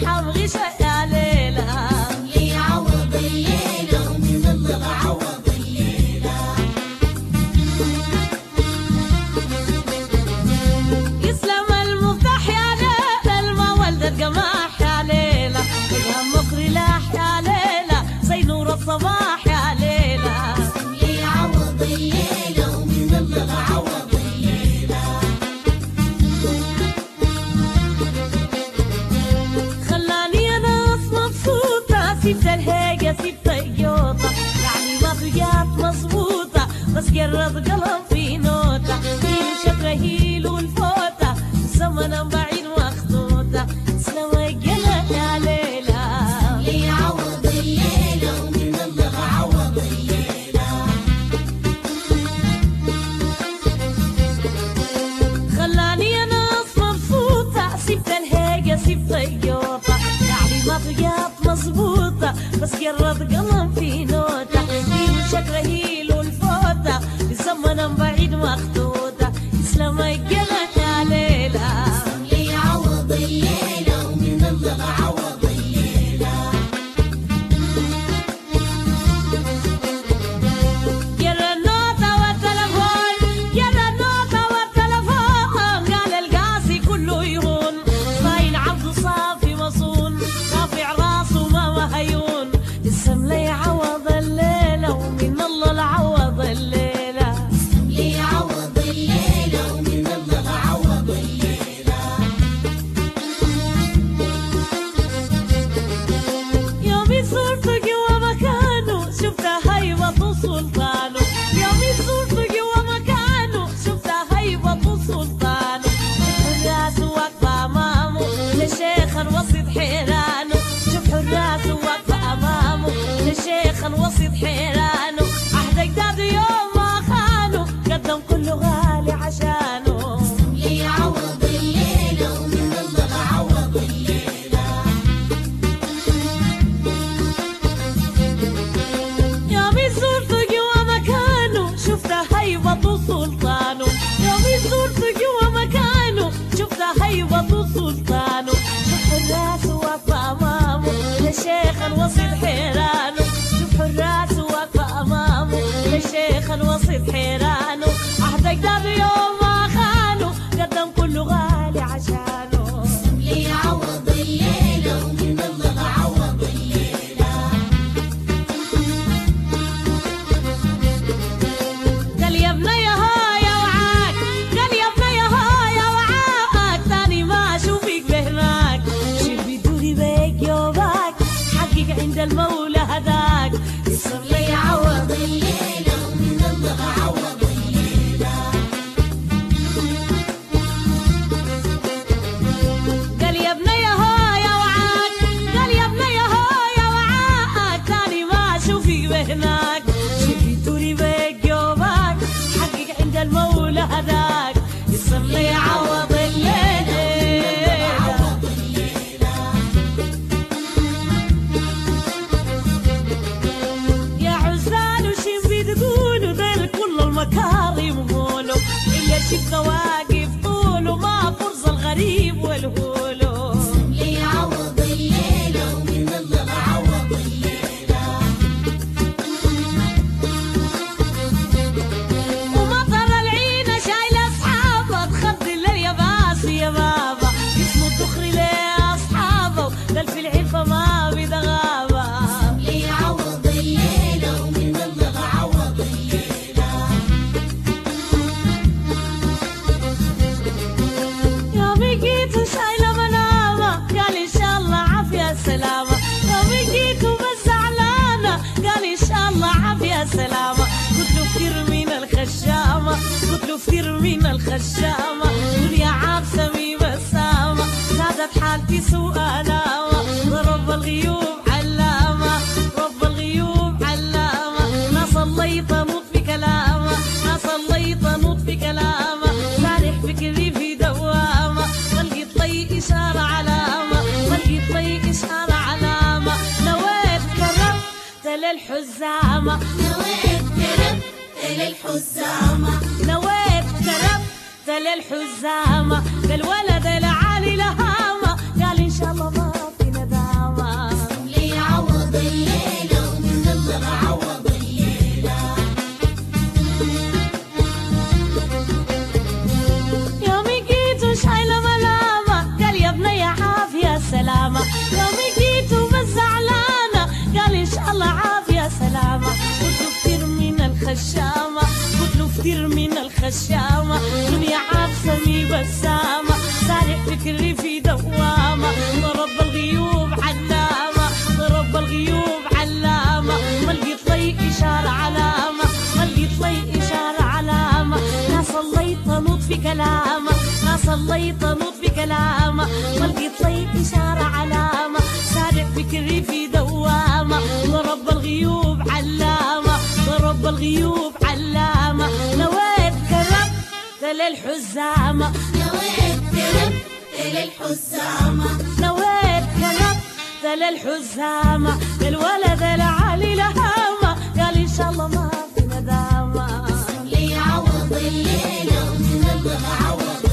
الحام غشا يا ليلى اللي يعوض الليلة ومن الله عوض الليلة. يسلم المفتاح يا ليلى الما ولد القماح يا ليلى يا مقري لاح يا ليلى زي نور الصباح يا ليلى اللي يعوض الليلة ومن الله عوض الليلة. خلاني انا مبسوطة سبت الهيجة سبت اليوطة يعني ما طلعت مظبوطة بس جرد قلم في نوتة هيلو شكرا هيلو الفوتة زمنا بعيد مخطوطة سلوى الجنة يا ليلى اللي يعوض الليلة ومن الله عوض الليلة. خلاني انا مبسوطة سبت الهيجة سبت اليوطة يعني ما طلعت مظبوطة بس جرد قلم في نوتة هيلو شكرا هيلو الفوتة زمنا بعيد مخطوطة يسلم الجنة يا ليلى اللي يعوض الليلة ومن الله عوض الليلة. جرى النوتة والتلفون جرى النوتة والتلفون قال القاسي كله يهون صاين عبد صافي مصون رافع راسه ما وهيون السم لي عوض الليلة ومن الله العوض الليلة اللي يعوض الليلة ومن الله عوض الليلة. يومي صرت جوا مكانه شفتها هيبة سلطانه يومي صرت جوا مكانه شفتها هيبة سلطانه الراس واقفة أمامه لشيخ وسط حيرانه شوف الراس واقفة أمامه لشيخ وسط حيرانه عهد أجداده يوم ما خانه قدم كله غالي عشانه اللي يعوض الليلة ومن الله عوض الليلة. يومي زرت جوا مكانه شفتها هيبة سلطانه يومي زرت جوا مكانه شفتها هيبة سلطانه شوف الراس واقفة أمامه لشيخ وسط حيرانه شوف الراس واقفة أمامه لشيخ وسط حيرانه عهد أجداده يوم ما خانه قدم كله غالي عشانه اللي يعوض الليلة ومن الله عوض الليلة. قال يا بني هايا وعاك قال يا بني هايا وعاك تاني ما اشوفك بهناك شبي دوري بيك يومك حقك عند المولى هداك يصير اللي لي يعوض الليلة ومن الله عوض الليلة. قال يا بني هايا وعاك قال يا بني هايا وعاك تاني ما اشوفك بهناك شبي دوري بيك يومك حقك عند المولى هداك يصير لي عوض الليل عوض الليلة. يا عزال وشي بتقولوا دير كل المكارم قولوا إلا شبكة واقف طوله ما فرصة الغريب والهولو اللي يعوض الليلة ومن الله عوض الليلة. ومطر العينة شايلة أصحابها تخضي الليل يا باسي يا بابا اسمه الدخري ليه أصحابه قال في العرفة ما بدغابة اللي يعوض الليلة ومن الله عوض الليلة. يومي جيت وشايلة منامة قال إن شاء الله عافية سلامة يومي جيت وبس زعلانة قال إن شاء الله عافية سلامة قلت له كتير من الخشامة قلت له كتير من الخشامة دنيا عابسة مي بسامة زادت حالتي سوء نامة رب الغيوب علامة رب الغيوب علامة ما صليت نوط في كلامة ما صليت نوط في كلامة سارح فكري في دوامة ما لقيت لي إشارة علامة ما لقيت لي إشارة علامة نويت كربت للحزامة نويت كربت للحزامة نويت كربت للحزامة قال ولد العالي لهامة قال إن شاء الله ما فينا خشامة دنيا عبسمي بسامة سارع فكري في دوامة ضرب الغيوب علامة ضرب الغيوب علامة ما لقيت لي إشارة علامة ما لقيت لي إشارة علامة ناس الله تنوط في كلامه ناس الله تنوط في كلامه ما لقيت لي إشارة علامة سارع فكري في دوامة ضرب الغيوب علامة ضرب الغيوب علامة نويت كربت للحزامة نويت كربت للحزامة نويت كربت للحزامة الولد العالي لهامة قال إن شاء الله ما في ندامة اللي يعوض الليلة ومن الله عوض